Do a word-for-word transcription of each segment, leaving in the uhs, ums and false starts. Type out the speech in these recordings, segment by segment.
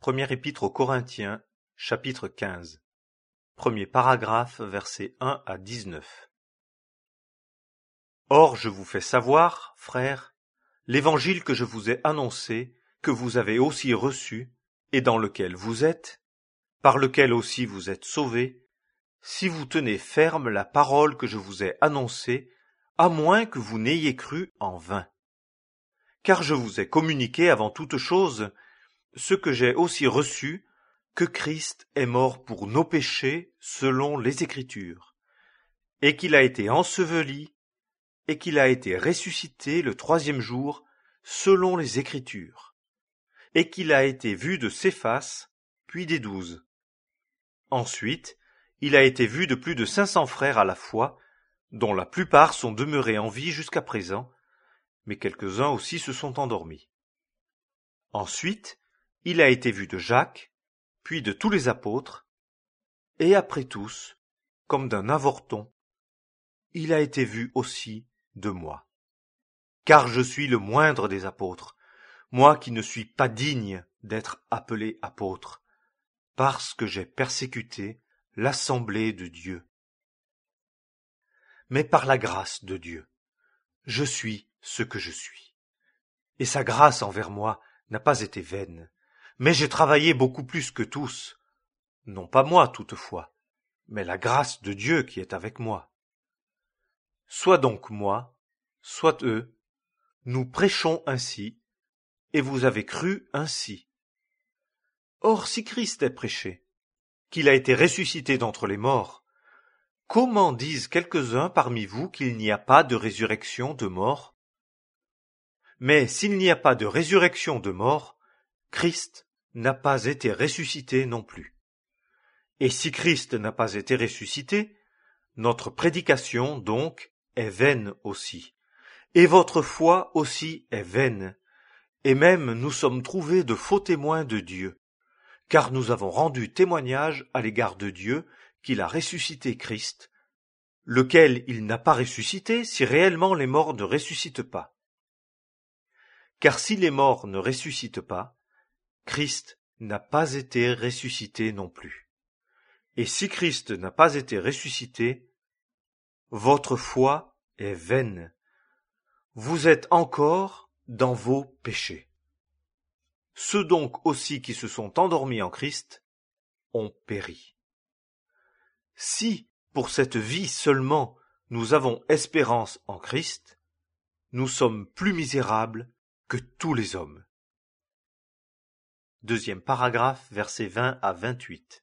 Première épître aux Corinthiens, chapitre quinze. Premier paragraphe, versets un à dix-neuf. Or je vous fais savoir, frères, l'évangile que je vous ai annoncé, que vous avez aussi reçu, et dans lequel vous êtes, par lequel aussi vous êtes sauvés, si vous tenez ferme la parole que je vous ai annoncée, à moins que vous n'ayez cru en vain. Car je vous ai communiqué avant toute chose ce que j'ai aussi reçu, que Christ est mort pour nos péchés selon les Écritures, et qu'il a été enseveli, et qu'il a été ressuscité le troisième jour selon les Écritures, et qu'il a été vu de Céphas, puis des douze. Ensuite, il a été vu de plus de cinq cents frères à la fois, dont la plupart sont demeurés en vie jusqu'à présent, mais quelques-uns aussi se sont endormis. Ensuite, il a été vu de Jacques, puis de tous les apôtres, et après tous, comme d'un avorton, il a été vu aussi de moi. Car je suis le moindre des apôtres, moi qui ne suis pas digne d'être appelé apôtre, parce que j'ai persécuté l'assemblée de Dieu. Mais par la grâce de Dieu, je suis ce que je suis. Et sa grâce envers moi n'a pas été vaine, mais j'ai travaillé beaucoup plus que tous, non pas moi toutefois, mais la grâce de Dieu qui est avec moi. Soit donc moi, soit eux, nous prêchons ainsi, et vous avez cru ainsi. Or si Christ est prêché, qu'il a été ressuscité d'entre les morts, comment disent quelques-uns parmi vous qu'il n'y a pas de résurrection de mort? Mais s'il n'y a pas de résurrection de mort, Christ n'a pas été ressuscité non plus. Et si Christ n'a pas été ressuscité, notre prédication donc est vaine aussi, et votre foi aussi est vaine, et même nous sommes trouvés de faux témoins de Dieu, car nous avons rendu témoignage à l'égard de Dieu qu'il a ressuscité Christ, lequel il n'a pas ressuscité si réellement les morts ne ressuscitent pas. Car si les morts ne ressuscitent pas, Christ n'a pas été ressuscité non plus. Et si Christ n'a pas été ressuscité, votre foi est vaine. Vous êtes encore dans vos péchés. Ceux donc aussi qui se sont endormis en Christ ont péri. Si, pour cette vie seulement, nous avons espérance en Christ, nous sommes plus misérables que tous les hommes. Deuxième paragraphe, versets vingt à vingt-huit.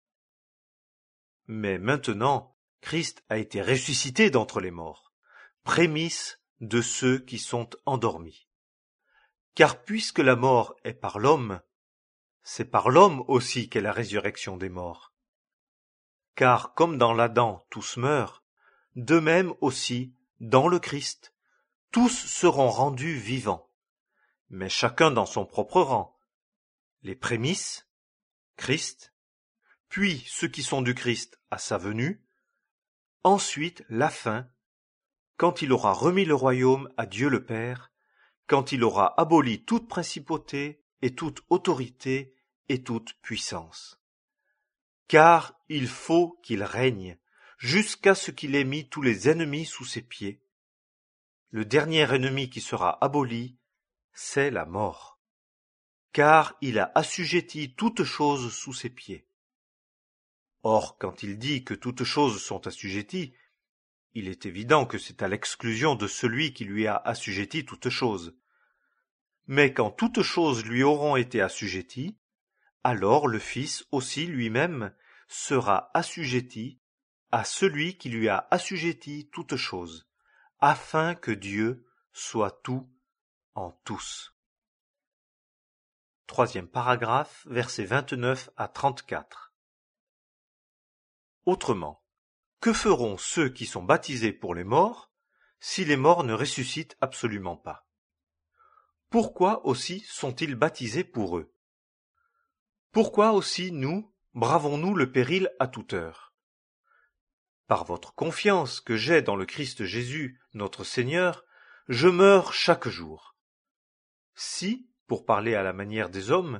Mais maintenant, Christ a été ressuscité d'entre les morts, prémisse de ceux qui sont endormis. Car puisque la mort est par l'homme, c'est par l'homme aussi qu'est la résurrection des morts. Car comme dans l'Adam tous meurent, de même aussi, dans le Christ, tous seront rendus vivants, mais chacun dans son propre rang. Les prémices, Christ, puis ceux qui sont du Christ à sa venue, ensuite la fin, quand il aura remis le royaume à Dieu le Père, quand il aura aboli toute principauté et toute autorité et toute puissance. Car il faut qu'il règne, jusqu'à ce qu'il ait mis tous les ennemis sous ses pieds. Le dernier ennemi qui sera aboli, c'est la mort, car il a assujetti toutes choses sous ses pieds. Or, quand il dit que toutes choses sont assujetties, il est évident que c'est à l'exclusion de celui qui lui a assujetti toutes choses. Mais quand toutes choses lui auront été assujetties, alors le Fils aussi lui-même sera assujetti à celui qui lui a assujetti toutes choses, afin que Dieu soit tout en tous. Troisième paragraphe, versets vingt-neuf à trente-quatre. Autrement, que feront ceux qui sont baptisés pour les morts, si les morts ne ressuscitent absolument pas? Pourquoi aussi sont-ils baptisés pour eux? Pourquoi aussi nous, bravons-nous le péril à toute heure? Par votre confiance que j'ai dans le Christ Jésus, notre Seigneur, je meurs chaque jour. Si, pour parler à la manière des hommes,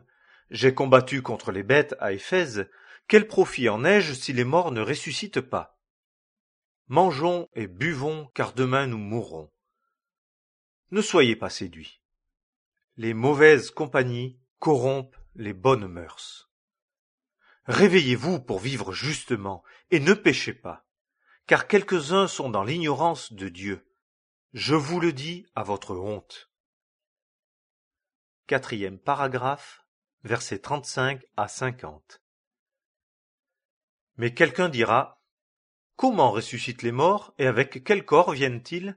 J'ai combattu contre les bêtes à Éphèse, quel profit en ai-je si les morts ne ressuscitent pas? Mangeons et buvons, car demain nous mourrons. Ne soyez pas séduits. Les mauvaises compagnies corrompent les bonnes mœurs. Réveillez-vous pour vivre justement, et ne péchez pas, car quelques-uns sont dans l'ignorance de Dieu. Je vous le dis à votre honte. Quatrième paragraphe, versets trente-cinq à cinquante. Mais quelqu'un dira, comment ressuscitent les morts et avec quel corps viennent-ils?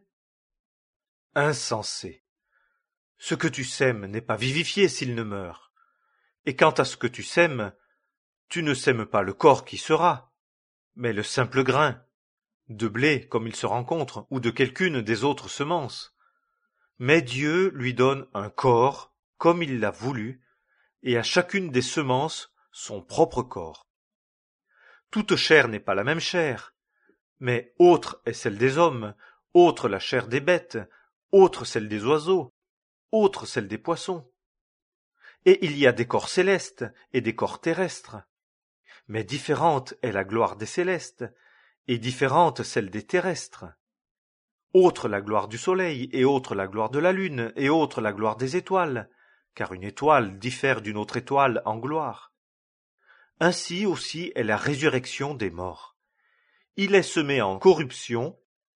Insensé. Ce que tu sèmes n'est pas vivifié s'il ne meurt. Et quant à ce que tu sèmes, tu ne sèmes pas le corps qui sera, mais le simple grain, de blé comme il se rencontre, ou de quelqu'une des autres semences. Mais Dieu lui donne un corps comme il l'a voulu, et à chacune des semences son propre corps. Toute chair n'est pas la même chair, mais autre est celle des hommes, autre la chair des bêtes, autre celle des oiseaux, autre celle des poissons. Et il y a des corps célestes et des corps terrestres. Mais différente est la gloire des célestes, et différente celle des terrestres. Autre la gloire du soleil, et autre la gloire de la lune, et autre la gloire des étoiles, car une étoile diffère d'une autre étoile en gloire. Ainsi aussi est la résurrection des morts. Il est semé en corruption,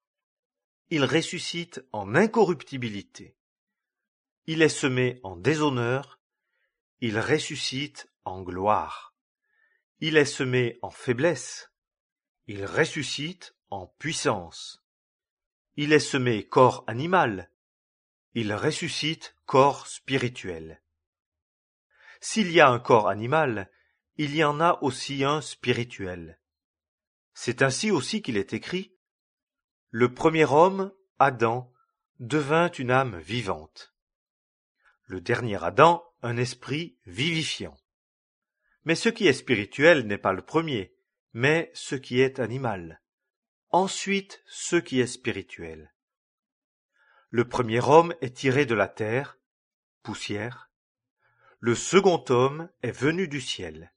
il ressuscite en incorruptibilité. Il est semé en déshonneur, il ressuscite en gloire. Il est semé en faiblesse, il ressuscite en puissance. Il est semé corps animal, il ressuscite corps spirituel. S'il y a un corps animal, il y en a aussi un spirituel. C'est ainsi aussi qu'il est écrit, « Le premier homme, Adam, devint une âme vivante. Le dernier Adam, un esprit vivifiant. Mais ce qui est spirituel n'est pas le premier, mais ce qui est animal. Ensuite, ce qui est spirituel. Le premier homme est tiré de la terre, poussière. Le second homme est venu du ciel.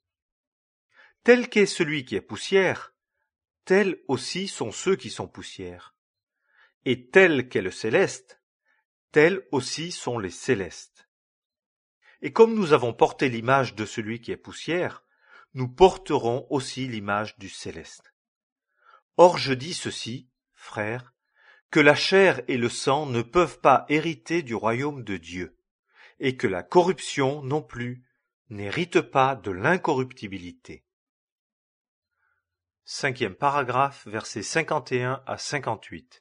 Tel qu'est celui qui est poussière, tels aussi sont ceux qui sont poussière. Et tel qu'est le céleste, tels aussi sont les célestes. Et comme nous avons porté l'image de celui qui est poussière, nous porterons aussi l'image du céleste. Or je dis ceci, frères, que la chair et le sang ne peuvent pas hériter du royaume de Dieu, et que la corruption non plus n'hérite pas de l'incorruptibilité. Cinquième paragraphe, versets cinquante et un à cinquante-huit.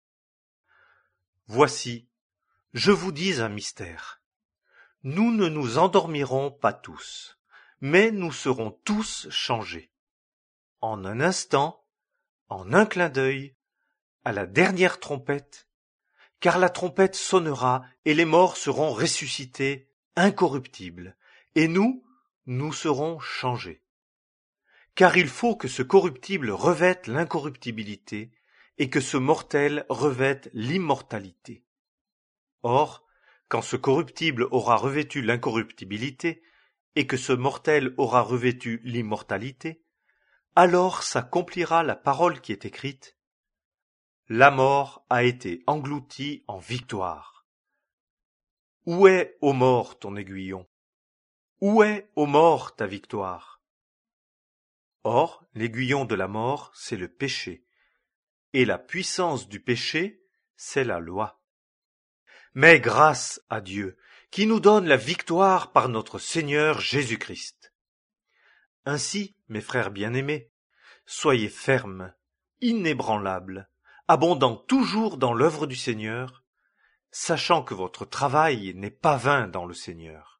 Voici, je vous dis un mystère. Nous ne nous endormirons pas tous, mais nous serons tous changés. En un instant, en un clin d'œil, à la dernière trompette, car la trompette sonnera et les morts seront ressuscités incorruptibles, et nous, nous serons changés. Car il faut que ce corruptible revête l'incorruptibilité et que ce mortel revête l'immortalité. Or, quand ce corruptible aura revêtu l'incorruptibilité et que ce mortel aura revêtu l'immortalité, alors s'accomplira la parole qui est écrite. La mort a été engloutie en victoire. Où est, ô mort, ton aiguillon? Où est, ô mort, ta victoire? Or, l'aiguillon de la mort, c'est le péché, et la puissance du péché, c'est la loi. Mais grâce à Dieu, qui nous donne la victoire par notre Seigneur Jésus-Christ. Ainsi, mes frères bien-aimés, soyez fermes, inébranlables, abondant toujours dans l'œuvre du Seigneur, sachant que votre travail n'est pas vain dans le Seigneur.